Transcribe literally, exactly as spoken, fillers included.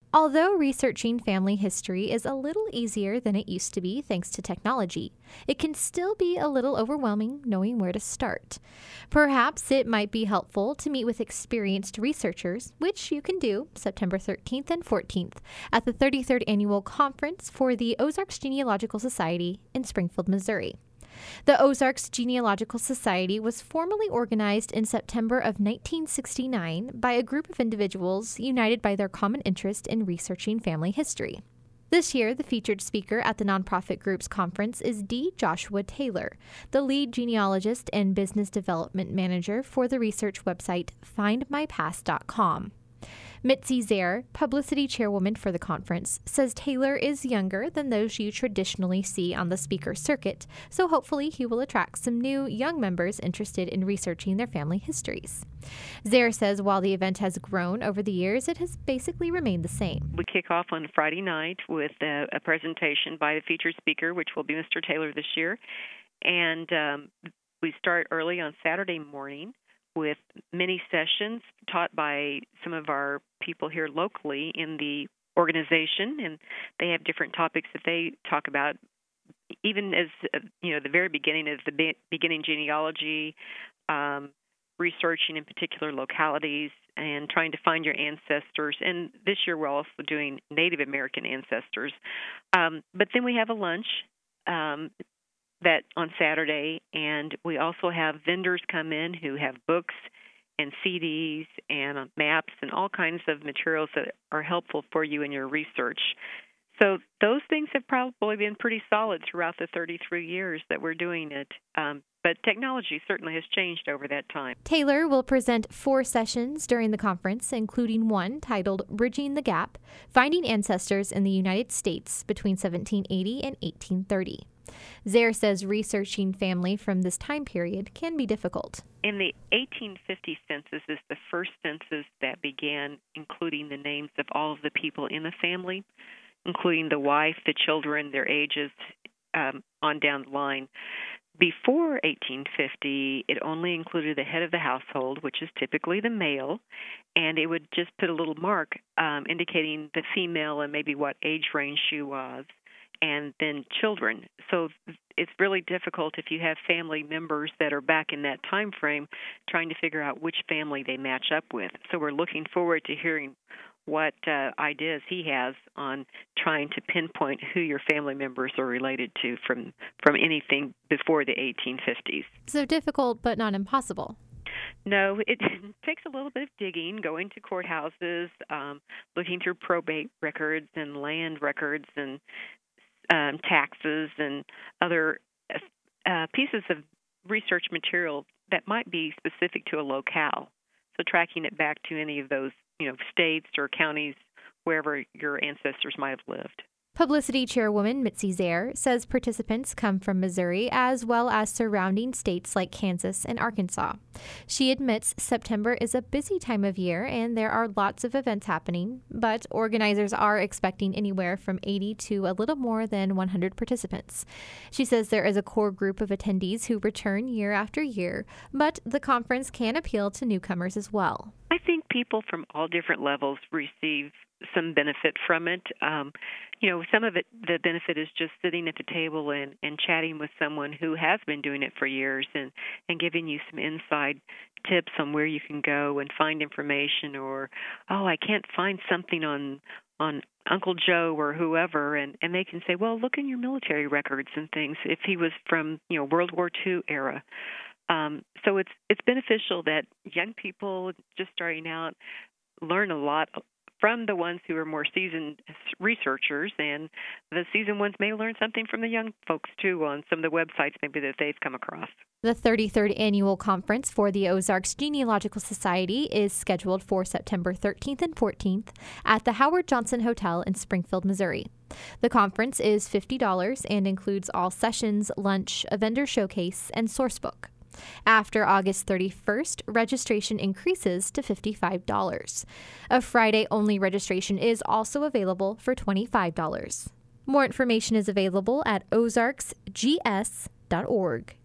Although researching family history is a little easier than it used to be thanks to technology, it can still be a little overwhelming knowing where to start. Perhaps it might be helpful to meet with experienced researchers, which you can do September thirteenth and fourteenth at the thirty-third Annual Conference for the Ozarks Genealogical Society in Springfield, Missouri. The Ozarks Genealogical Society was formally organized in September of nineteen sixty-nine by a group of individuals united by their common interest in researching family history. This year, the featured speaker at the nonprofit group's conference is D. Joshua Taylor, the lead genealogist and business development manager for the research website find my past dot com. Mitzi Zare, publicity chairwoman for the conference, says Taylor is younger than those you traditionally see on the speaker circuit, so hopefully he will attract some new, young members interested in researching their family histories. Zare says while the event has grown over the years, it has basically remained the same. We kick off on Friday night with a, a presentation by the featured speaker, which will be Mister Taylor this year, and um, we start early on Saturday morning with many sessions taught by some of our people here locally in the organization, and they have different topics that they talk about, even as, you know, the very beginning of the be- beginning genealogy, um, researching in particular localities, and trying to find your ancestors. And this year we're also doing Native American ancestors. Um, but then we have a lunch um, that on Saturday, and we also have vendors come in who have books and C Ds and maps and all kinds of materials that are helpful for you in your research. So those things have probably been pretty solid throughout the thirty-three years that we're doing it. Um, but technology certainly has changed over that time. Taylor will present four sessions during the conference, including one titled Bridging the Gap, Finding Ancestors in the United States Between seventeen eighty and eighteen thirty. Zare says researching family from this time period can be difficult. In the eighteen fifty census is the first census that began including the names of all of the people in the family, including the wife, the children, their ages, um, on down the line. Before eighteen fifty, it only included the head of the household, which is typically the male, and it would just put a little mark um, indicating the female and maybe what age range she was, and then children. So it's really difficult if you have family members that are back in that time frame trying to figure out which family they match up with. So we're looking forward to hearing what uh, ideas he has on trying to pinpoint who your family members are related to from, from anything before the eighteen fifties. So difficult, but not impossible. No, it takes a little bit of digging, going to courthouses, um, looking through probate records and land records and um, taxes and other uh, pieces of research material that might be specific to a locale. So tracking it back to any of those, you know, states or counties, wherever your ancestors might have lived. Publicity chairwoman Mitzi Zare says participants come from Missouri as well as surrounding states like Kansas and Arkansas. She admits September is a busy time of year and there are lots of events happening, but organizers are expecting anywhere from eighty to a little more than one hundred participants. She says there is a core group of attendees who return year after year, but the conference can appeal to newcomers as well. I think people from all different levels receive some benefit from it. Um, you know, some of it, the benefit is just sitting at the table and, and chatting with someone who has been doing it for years and, and giving you some inside tips on where you can go and find information, or, oh, I can't find something on on Uncle Joe or whoever, and, and they can say, well, look in your military records and things if he was from, you know, World War Two era. Um, so it's it's beneficial that young people just starting out learn a lot from the ones who are more seasoned researchers, and the seasoned ones may learn something from the young folks, too, on some of the websites maybe that they've come across. The thirty-third Annual Conference for the Ozarks Genealogical Society is scheduled for September thirteenth and fourteenth at the Howard Johnson Hotel in Springfield, Missouri. The conference is fifty dollars and includes all sessions, lunch, a vendor showcase, and sourcebook. After August thirty-first, registration increases to fifty-five dollars. A Friday-only registration is also available for twenty-five dollars. More information is available at ozarks g s dot org.